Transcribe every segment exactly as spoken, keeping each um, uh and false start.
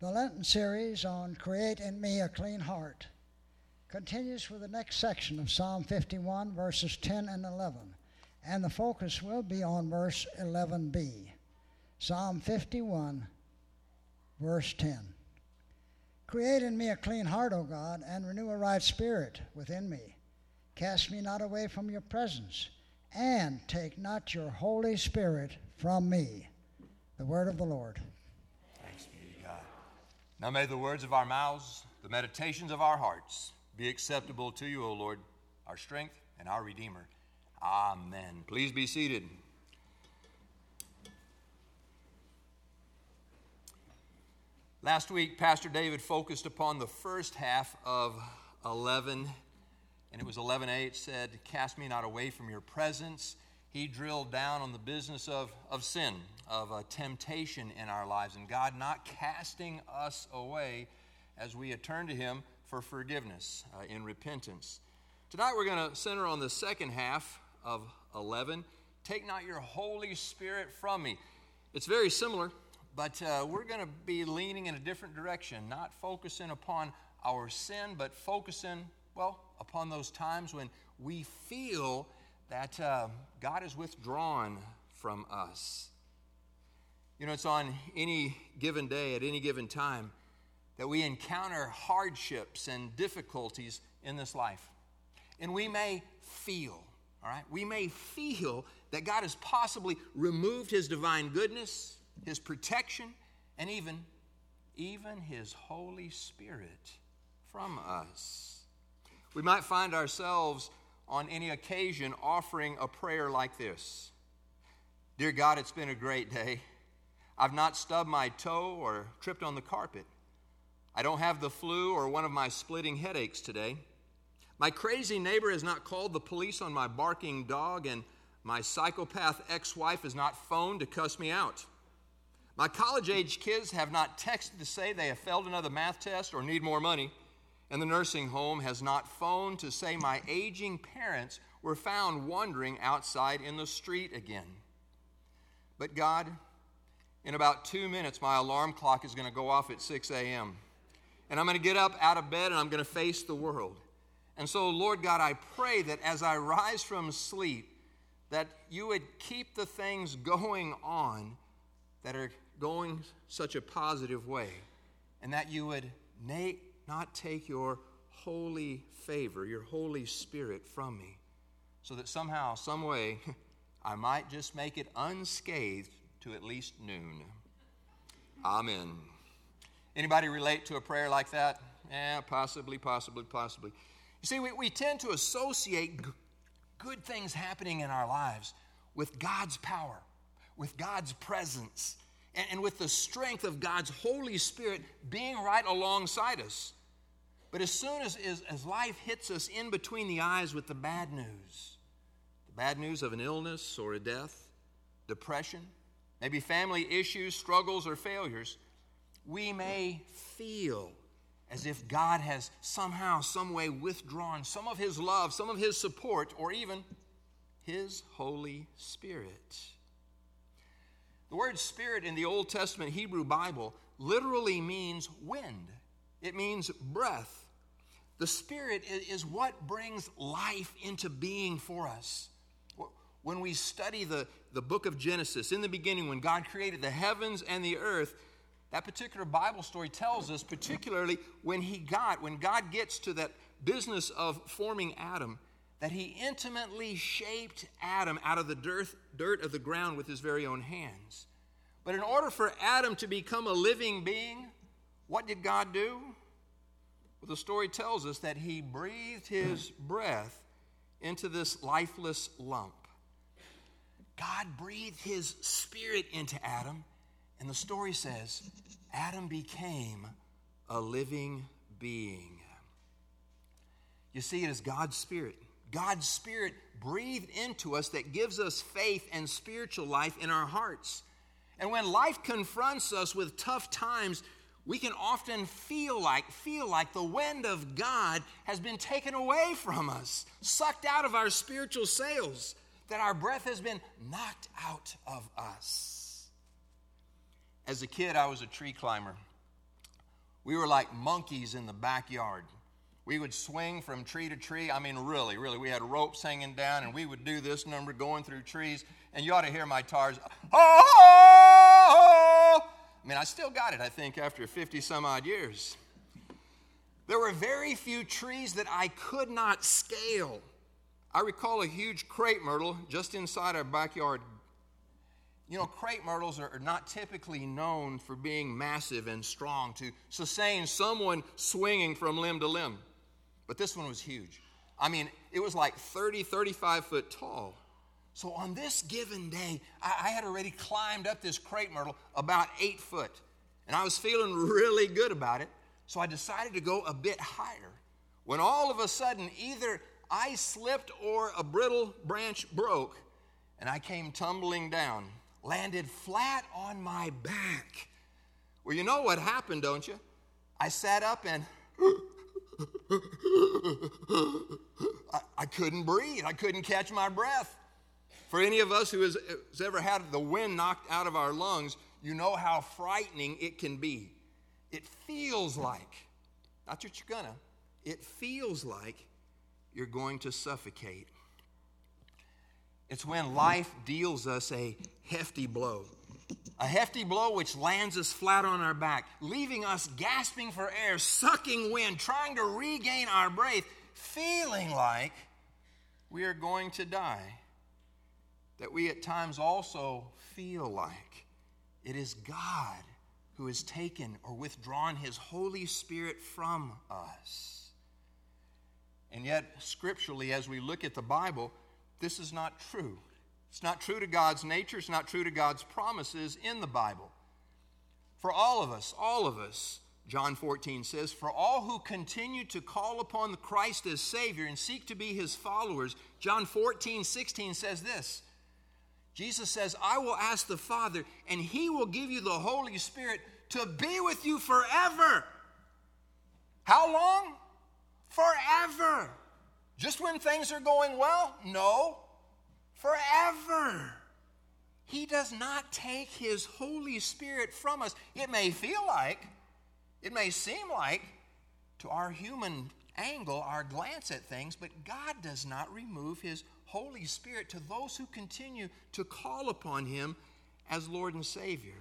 The Lenten series on Create in Me a Clean Heart continues with the next section of Psalm fifty-one, verses ten and eleven, and the focus will be on verse eleven b. Psalm fifty-one, verse ten. Create in me a clean heart, O God, and renew a right spirit within me. Cast me not away from your presence, and take not your Holy Spirit from me. The word of the Lord. Thanks be to God. Now may the words of our mouths, the meditations of our hearts, be acceptable to you, O Lord, our strength and our Redeemer. Amen. Please be seated. Last week, Pastor David focused upon the first half of eleven, and it was eleven a. It said, cast me not away from your presence. He drilled down on the business of, of sin, of uh, temptation in our lives, and God not casting us away as we turn to Him for forgiveness uh, in repentance. Tonight we're going to center on the second half of eleven. Take not your Holy Spirit from me. It's very similar, but uh, we're going to be leaning in a different direction, not focusing upon our sin, but focusing, well, upon those times when we feel that uh, God is withdrawn from us. You know, it's on any given day, at any given time, that we encounter hardships and difficulties in this life. And we may feel, all right, we may feel that God has possibly removed His divine goodness, His protection, and even, even His Holy Spirit from us. We might find ourselves on any occasion offering a prayer like this. Dear God, it's been a great day. I've not stubbed my toe or tripped on the carpet. I don't have the flu or one of my splitting headaches today. My crazy neighbor has not called the police on my barking dog, and my psychopath ex-wife has not phoned to cuss me out. My college-age kids have not texted to say they have failed another math test or need more money, and the nursing home has not phoned to say my aging parents were found wandering outside in the street again. But God, in about two minutes, my alarm clock is going to go off at six a.m., and I'm going to get up out of bed and I'm going to face the world. And so, Lord God, I pray that as I rise from sleep, that you would keep the things going on that are going such a positive way, and that you would na- not take your holy favor, your Holy Spirit from me, so that somehow, some way, I might just make it unscathed to at least noon. Amen. Anybody relate to a prayer like that? Yeah, possibly, possibly, possibly. You see, we, we tend to associate g- good things happening in our lives with God's power, with God's presence, and, and with the strength of God's Holy Spirit being right alongside us. But as soon as, as, as life hits us in between the eyes with the bad news, the bad news of an illness or a death, depression, maybe family issues, struggles, or failures, we may feel as if God has somehow, some way withdrawn some of His love, some of His support, or even His Holy Spirit. The word Spirit in the Old Testament Hebrew Bible literally means wind. It means breath. The Spirit is what brings life into being for us. When we study the, the book of Genesis, in the beginning, when God created the heavens and the earth, that particular Bible story tells us, particularly when he got, when God gets to that business of forming Adam, that He intimately shaped Adam out of the dirt, dirt of the ground with His very own hands. But in order for Adam to become a living being, what did God do? Well, the story tells us that He breathed His breath into this lifeless lump. God breathed His Spirit into Adam, and the story says, Adam became a living being. You see, it is God's Spirit. God's Spirit breathed into us that gives us faith and spiritual life in our hearts. And when life confronts us with tough times, we can often feel like, feel like the wind of God has been taken away from us, sucked out of our spiritual sails, that our breath has been knocked out of us. As a kid, I was a tree climber. We were like monkeys in the backyard. We would swing from tree to tree. I mean, really, really. We had ropes hanging down, and we would do this number going through trees. And you ought to hear my tars. Oh! I mean, I still got it, I think, after fifty some odd years. There were very few trees that I could not scale. I recall a huge crepe myrtle just inside our backyard. You know, crepe myrtles are not typically known for being massive and strong to sustain someone swinging from limb to limb. But this one was huge. I mean, it was like thirty, thirty-five foot tall. So on this given day, I, I had already climbed up this crepe myrtle about eight foot. And I was feeling really good about it. So I decided to go a bit higher. When all of a sudden, either I slipped or a brittle branch broke, and I came tumbling down, landed flat on my back. Well, you know what happened, don't you? I sat up and I, I couldn't breathe. I couldn't catch my breath. For any of us who has, has ever had the wind knocked out of our lungs, you know how frightening it can be. It feels like, not that you're gonna, it feels like you're going to suffocate. It's when life deals us a hefty blow. A hefty blow which lands us flat on our back, leaving us gasping for air, sucking wind, trying to regain our breath, feeling like we are going to die. That we at times also feel like it is God who has taken or withdrawn His Holy Spirit from us. And yet, scripturally, as we look at the Bible, this is not true. It's not true to God's nature. It's not true to God's promises in the Bible. For all of us, all of us, John fourteen says, for all who continue to call upon the Christ as Savior and seek to be His followers, John fourteen sixteen says this. Jesus says, I will ask the Father, and He will give you the Holy Spirit to be with you forever. How long? Forever. Just when things are going well? No. Forever. He does not take His Holy Spirit from us. It may feel like, it may seem like, to our human angle, our glance at things, but God does not remove His Holy Spirit to those who continue to call upon Him as Lord and Savior.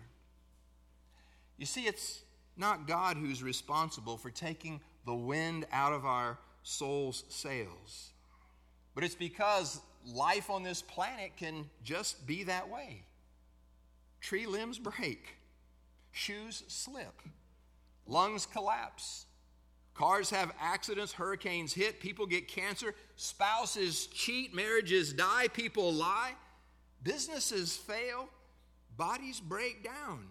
You see, it's not God who's responsible for taking the wind out of our soul's sails, but it's because life on this planet can just be that way. Tree limbs break, shoes slip, lungs collapse, cars have accidents, hurricanes hit, people get cancer, spouses cheat, marriages die, people lie, businesses fail, bodies break down.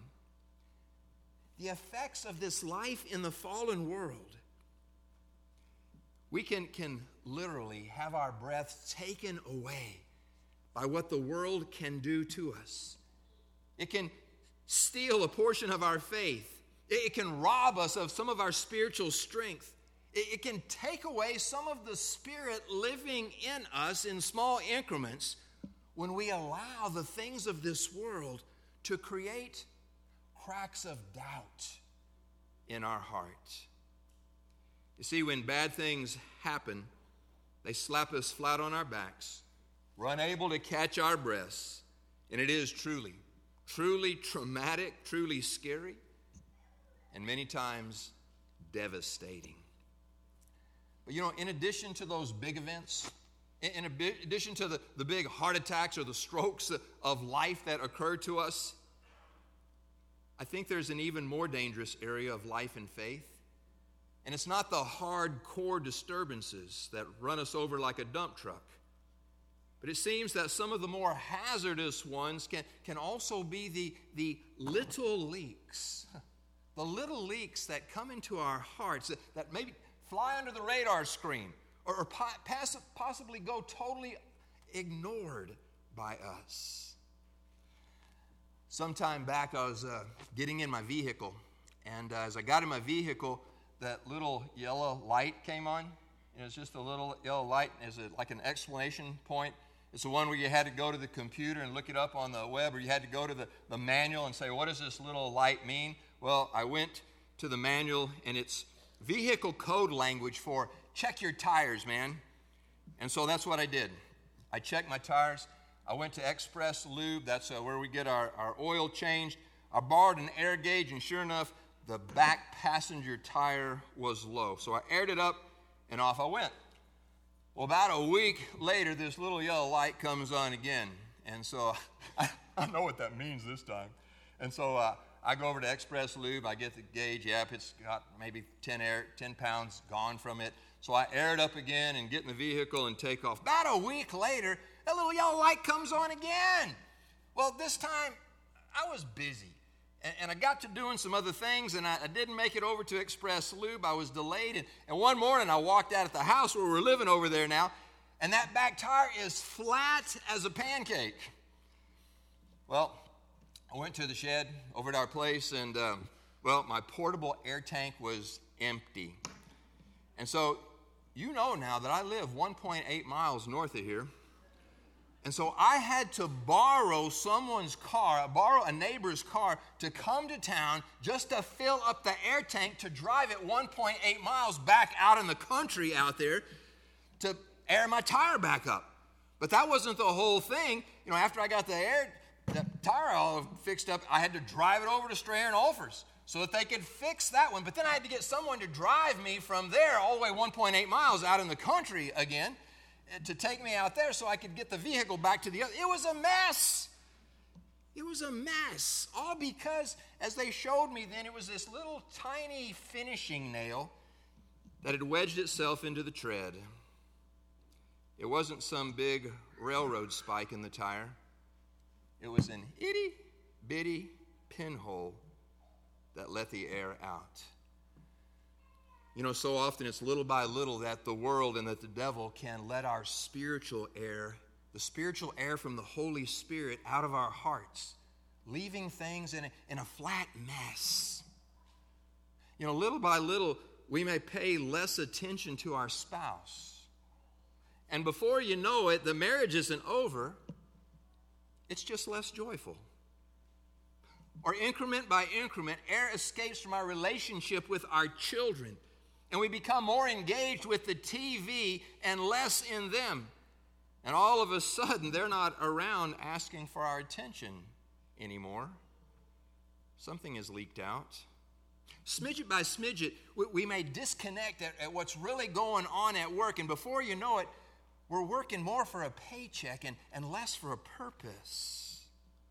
The effects of this life in the fallen world, we can, can literally have our breath taken away by what the world can do to us. It can steal a portion of our faith. It can rob us of some of our spiritual strength. It can take away some of the Spirit living in us in small increments when we allow the things of this world to create cracks of doubt in our heart. You see, when bad things happen, they slap us flat on our backs. We're unable to catch our breaths. And it is truly, truly traumatic, truly scary, and many times devastating. But you know, in addition to those big events, in addition to the, the big heart attacks or the strokes of life that occur to us, I think there's an even more dangerous area of life and faith. And it's not the hardcore disturbances that run us over like a dump truck. But it seems that some of the more hazardous ones can, can also be the, the little leaks. The little leaks that come into our hearts that, that maybe fly under the radar screen or, or po- pass, possibly go totally ignored by us. Sometime back, I was uh, getting in my vehicle, and uh, as I got in my vehicle, that little yellow light came on. It was just a little yellow light as a, like an exclamation point. It's the one where you had to go to the computer and look it up on the web, or you had to go to the, the manual and say, what does this little light mean? Well, I went to the manual, and it's vehicle code language for check your tires, man. And so that's what I did. I checked my tires. I went to Express Lube. That's uh, where we get our, our oil changed. I borrowed an air gauge, and sure enough, the back passenger tire was low. So I aired it up, and off I went. Well, about a week later, this little yellow light comes on again. And so I, I know what that means this time. And so uh, I go over to Express Lube. I get the gauge. Yep, it's got maybe ten, air, ten pounds gone from it. So I air it up again and get in the vehicle and take off. About a week later, that little yellow light comes on again. Well, this time, I was busy. And, and I got to doing some other things, and I, I didn't make it over to Express Lube. I was delayed. And, and one morning, I walked out at the house where we're living over there now, and that back tire is flat as a pancake. Well, I went to the shed over at our place, and, um, well, my portable air tank was empty. And so, you know now that I live one point eight miles north of here. And so I had to borrow someone's car, borrow a neighbor's car to come to town just to fill up the air tank to drive it one point eight miles back out in the country out there to air my tire back up. But that wasn't the whole thing. You know, after I got the air, the tire all fixed up, I had to drive it over to Strayer and Olfers so that they could fix that one. But then I had to get someone to drive me from there all the way one point eight miles out in the country again to take me out there so I could get the vehicle back to the other. It was a mess. It was a mess. All because, as they showed me then, it was this little tiny finishing nail that had wedged itself into the tread. It wasn't some big railroad spike in the tire. It was an itty-bitty pinhole that let the air out. You know, so often it's little by little that the world and that the devil can let our spiritual air, the spiritual air from the Holy Spirit, out of our hearts, leaving things in a, in a flat mess. You know, little by little, we may pay less attention to our spouse. And before you know it, the marriage isn't over. It's just less joyful. Or increment by increment, air escapes from our relationship with our children. And we become more engaged with the T V and less in them. And all of a sudden, they're not around asking for our attention anymore. Something has leaked out. Smidget by smidget, we may disconnect at, at what's really going on at work. And before you know it, we're working more for a paycheck and, and less for a purpose.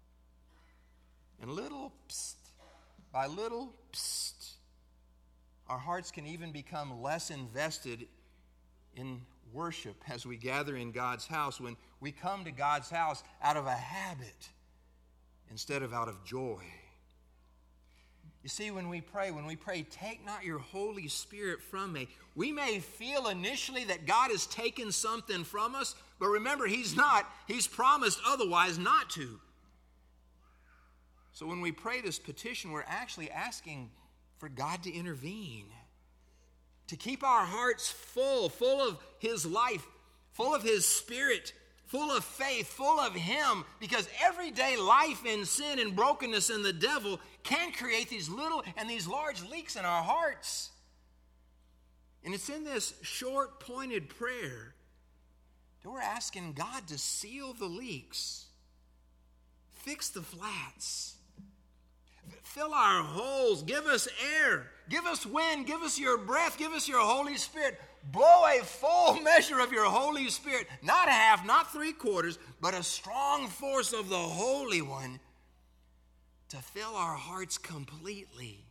And little psst, by little psst, our hearts can even become less invested in worship as we gather in God's house, when we come to God's house out of a habit instead of out of joy. You see, when we pray, when we pray, take not your Holy Spirit from me, we may feel initially that God has taken something from us, but remember, He's not. He's promised otherwise not to. So when we pray this petition, we're actually asking for God to intervene, to keep our hearts full, full of His life, full of His Spirit, full of faith, full of Him, because everyday life in sin and brokenness and the devil can create these little and these large leaks in our hearts. And it's in this short, pointed prayer that we're asking God to seal the leaks, fix the flats, fill our holes, give us air, give us wind, give us your breath, give us your Holy Spirit. Blow a full measure of your Holy Spirit, not half, not three quarters, but a strong force of the Holy One to fill our hearts completely.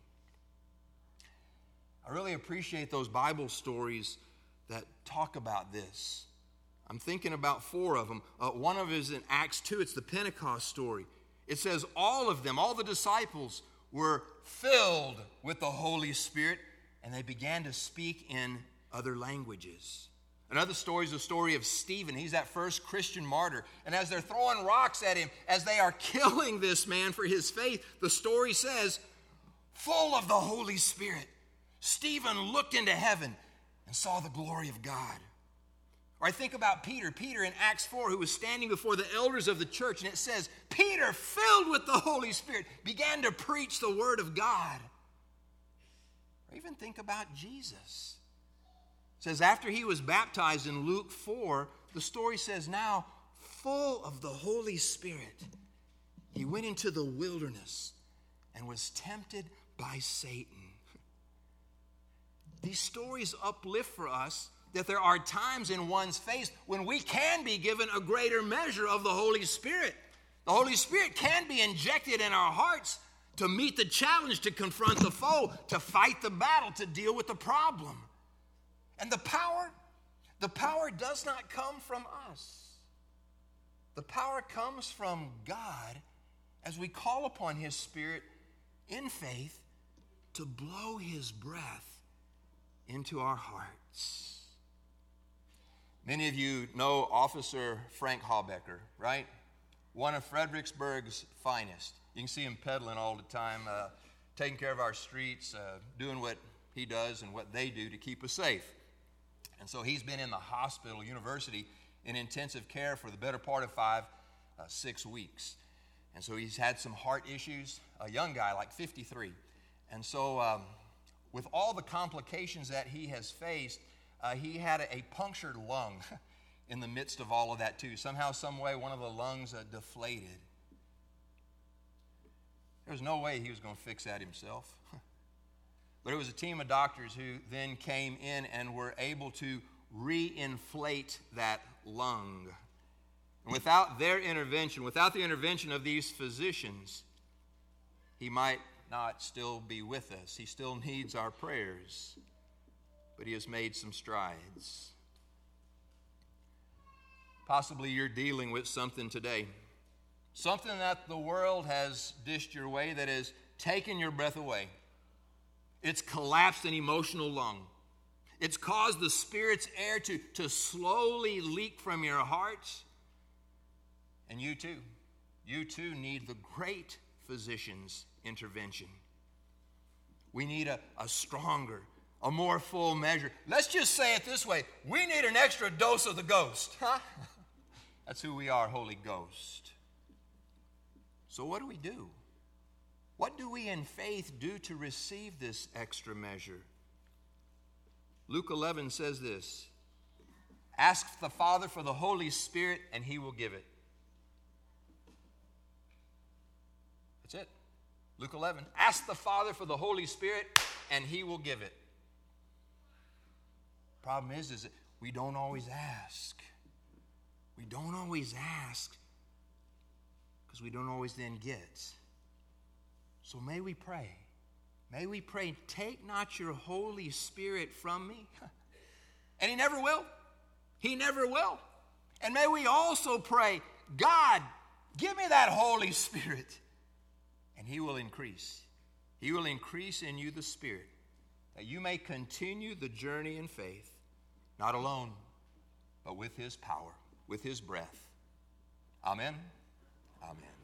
I really appreciate those Bible stories that talk about this. I'm thinking about four of them. Uh, one of them is in Acts two. It's the Pentecost story. It says all of them, all the disciples, were filled with the Holy Spirit, and they began to speak in other languages. Another story is the story of Stephen. He's that first Christian martyr. And as they're throwing rocks at him, as they are killing this man for his faith, the story says, full of the Holy Spirit, Stephen looked into heaven and saw the glory of God. Or I think about Peter, Peter in Acts four, who was standing before the elders of the church, and it says, Peter, filled with the Holy Spirit, began to preach the word of God. Or even think about Jesus. It says after he was baptized in Luke four, the story says now, full of the Holy Spirit, he went into the wilderness and was tempted by Satan. These stories uplift for us that there are times in one's faith when we can be given a greater measure of the Holy Spirit. The Holy Spirit can be injected in our hearts to meet the challenge, to confront the foe, to fight the battle, to deal with the problem. And the power, the power does not come from us. The power comes from God as we call upon His Spirit in faith to blow His breath into our hearts. Many of you know Officer Frank Habecker, right? One of Fredericksburg's finest. You can see him pedaling all the time, uh, taking care of our streets, uh, doing what he does and what they do to keep us safe. And so he's been in the hospital, university, in intensive care for the better part of five, uh, six weeks. And so he's had some heart issues, a young guy, like fifty-three. And so um, with all the complications that he has faced, uh, he had a, a punctured lung in the midst of all of that too. Somehow, some way, one of the lungs uh, deflated. There was no way he was going to fix that himself. But it was a team of doctors who then came in and were able to re-inflate that lung. And without their intervention, without the intervention of these physicians, he might not still be with us. He still needs our prayers, but he has made some strides. Possibly you're dealing with something today, something that the world has dished your way that has taken your breath away. It's collapsed an emotional lung. It's caused the Spirit's air to, to slowly leak from your heart. And you too, you too need the great physician's intervention. We need a, a stronger, a more full measure. Let's just say it this way. We need an extra dose of the ghost. Huh? That's who we are, Holy Ghost. So what do we do? What do we in faith do to receive this extra measure? Luke eleven says this, ask the Father for the Holy Spirit and He will give it. That's it. Luke eleven, ask the Father for the Holy Spirit and He will give it. Problem is, is that we don't always ask. We don't always ask because we don't always then get. So may we pray. May we pray, take not your Holy Spirit from me. And He never will. He never will. And may we also pray, God, give me that Holy Spirit. And He will increase. He will increase in you the Spirit, that you may continue the journey in faith, not alone, but with His power, with His breath. Amen. Amen.